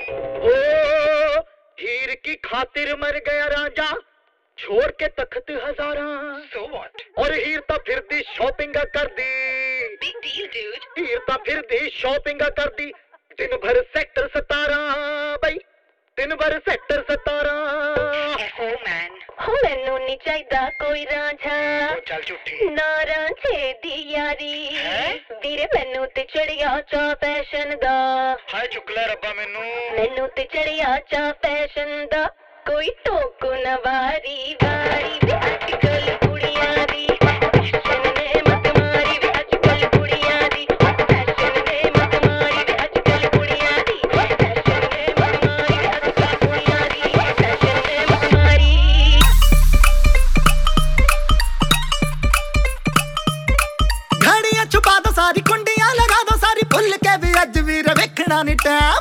ओ हीर की खातिर मर गया राजा छोड़ के तख्त हजारा। So what? और हीर तो फिर दी शॉपिंग कर दी। Big deal, dude. हीर तो फिर दी शॉपिंग कर दी। दिन भर सेक्टर 17 बई दिन भर सेक्टर 17। F.O. man. हो मैनू नहीं चाहिदा कोई रांझा ਉਹ ਚੱਲ ਝੂਠੀ। ना रांझे दी यारी ਹੈਂ? ਵੀਰੇ ਮੈਨੂੰ ਤੇ ਚੜਿਆ ਚਾ ਫੈਸ਼ਨ ਦਾ ਹਾਏ ਚੁੱਕ ਲੈ ਰੱਬਾ ਮੈਨੂੰ। ਮੈਨੂੰ ਤੇ ਚੜਿਆ ਚਾ ਫੈਸ਼ਨ ਦਾ ਕੋਈ ਟੋਕੋ ਨਾ ਵਾਰੀ ਵਾਰੀ ਵੇ ਅੱਜ ਕੱਲ ਕੁੜੀਆਂ ਦੀ ਫੈਸ਼ਨ ਨੇ ਮਤ ਮਾਰੀ ਵੇ ਅੱਜ ਕੱਲ ਕੁੜੀਆਂ ਦੀ ਫੈਸ਼ਨ ਨੇ ਮਤ ਮਾਰੀ ਵੇ ਅੱਜ ਕੱਲ ਕੁੜੀਆਂ ਦੀ ਫੈਸ਼ਨ ਨੇ ਮਤ ਮਾਰੀ ਵੇ ਅੱਜ ਕੱਲ ਕੁੜੀਆਂ ਦੀ ਫੈਸ਼ਨ ਨੇ ਮਤ ਮਾਰੀ। घड़ियां छुपा दो सारी कुंडियां लगा दो सारी भुल के भी अज वीर वेखना नी टाइम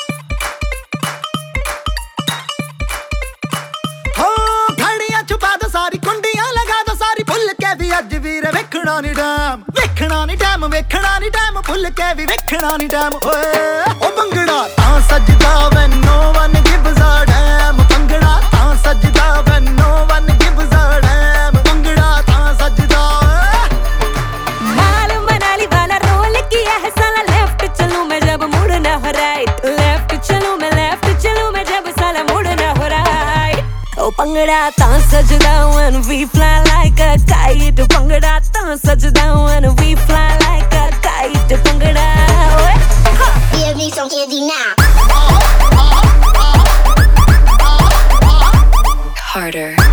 हो घड़ियां छुपा दो सारी कुंडियां लगा दो सारी भुल के भी अज वीर वेखना नी टाइम वेखना नी टाइम वेखना नी टाइम भुल के भी वेखना नी टाइम ओए ओ भंगड़ा तां सजदा when no one gives a damn bhangra तां सजदा when no one gives a damn bhangra तां सजदा माल मनाली वाला रोल किया है साला लेफ्ट चलूं मैं जब मुड़ना हो राइट लेफ्ट चलूं मैं लेफ्ट चलूं मैं जब साला मुड़ना हो राइट ओ भंगड़ा तां सजदा when we fly like a kite bhangra तां सजदा when we fly like a kite bhangra ओए Give me some candy now. harder